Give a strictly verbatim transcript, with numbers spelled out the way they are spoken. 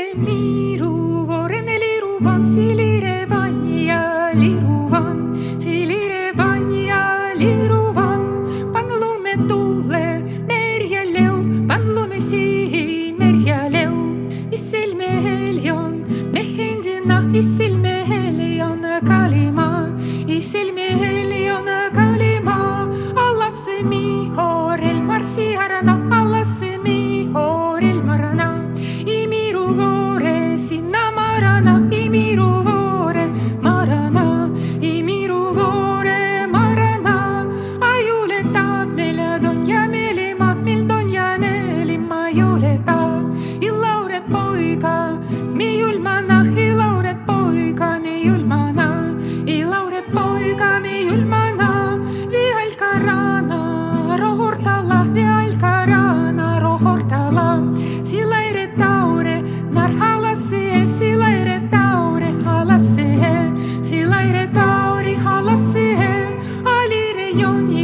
miru voren liruvan silire vanja liruvan silire vanja liruvan panlume tulle merjäleu panlume sihi merjäleu isilme helion mehendina isilme helion kalima isilme helion kalima Allah se mi horel marsi harana Allah se mi horel marana imiru vore sinna marana imiru vore marana imiru vore marana ayuleta mele donya mele ma mil donya mele ma yuleta ilaure poika mi yulmana ilaure poika mi yulmana ilaure poika mi yulmana vi alkarana rohortala vi alkarana rohortala silaire taure nar halase silaire taure halase silaire tauri halase alire jon